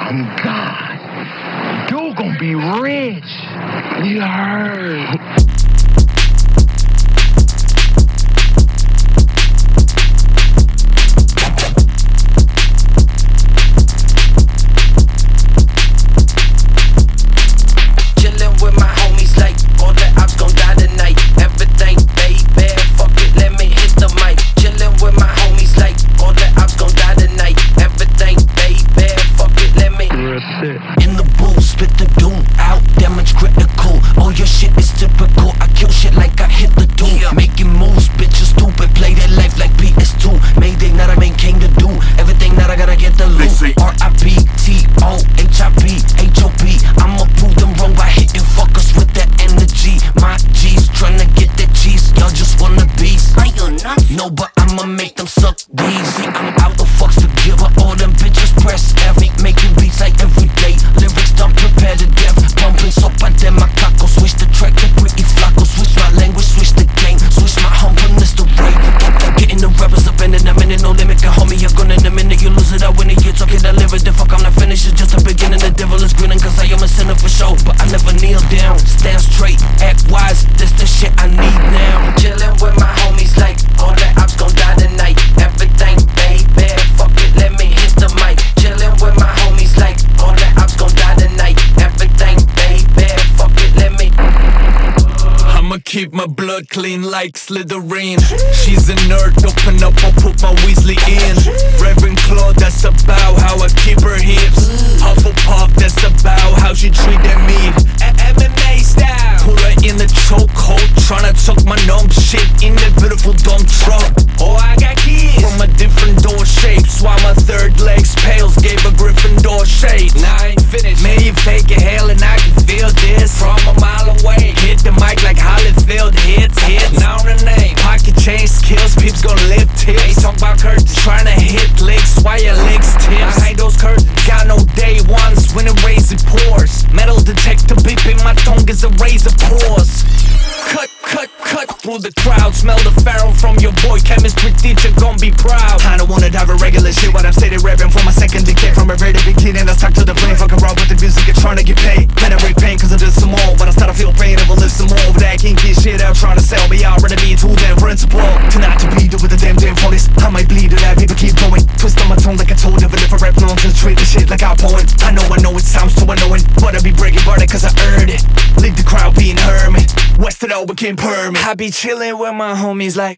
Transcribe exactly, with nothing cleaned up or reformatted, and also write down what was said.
On God. Dude gonna be rich. You heard. In the booth, spit the doom out, damage critical. All your shit is typical. I kill shit like I hit the doom. Yeah. Making moves, bitches stupid. Play their life like P S two. Mayday that I main came to do. Everything that I gotta get the loot. R I P T O H I P H O P. I'ma prove them wrong by hitting fuckers with that energy. My G's tryna get that cheese. Y'all just wanna beast. Are you nuts? No, but I'ma make them suck these. See, I'm out the fucks to give her all them bitches press F. Making beats like every day. Lyrics done prepared to death. Pumping sopa de macaco. Switch the track to pretty flaco. Switch my language, switch the game. Switch my humbleness to rate. Getting the rappers up in a minute. No limit can hold me. You're gonna in a minute. You lose it out when you're talking that lyric. The fuck I'm not finished. It's just the beginning. The devil is grinning. Cause I am a sinner for sure. But I never kneel down. Stand straight, act wise. This the shit I need now. Chillin' with my homies like all the ops gon' die tonight. Everything baby, fuck it, let me hit the mic. Chillin' with my homies like all the ops gon' die tonight. Everything baby, fuck it, let me. I'ma keep my blood clean like Slytherin. She's a nerd, open up, I'll put my Weasley in. Reverend Claude, that's about how I keep her hips. Hufflepuff, that's about how she treated me. M M A style. Put her in the chokehold, tryna tuck my numb shit in that beautiful dumb truck. Oh, I got kids from a different door shape. Swam my third leg's pales, gave a Gryffindor shade. Now I ain't finished. Man, you fake it, hell, and I can feel this from a mile away. Hit the mic like Holyfield, hits, hits. Now the name, pocket change skills, peeps gonna lift tips. Ain't talk about curtains, tryna hit licks while your legs tips. I hide those curtains, got no day ones when it raises pores. Metal detector beeping, my tongue is a razor pause. Cut, cut, cut through the crowd. Smell the pharaoh from your boy, chemistry teacher gon' be proud. I don't wanna dive a regular shit, what I'm stated rapping for my second decade. From a very beginning, I stuck to the plane. Fuck around with the music and tryna get paid. Man, I break pain cause I did some more, but I start to feel pain if I listen more. But I can't get shit out trying to sell me out, ready to be too damn principle. Tonight to be with the damn damn phonies. I might bleed to that, people keep going. Twist on my tongue like I told you, but if I rap nonsense, treat the shit like I poem. I know, I know it sounds too annoying, but I be breaking body cause I earned it. Leave the crowd being hermit. West it all became permit. I be chillin' with my homies like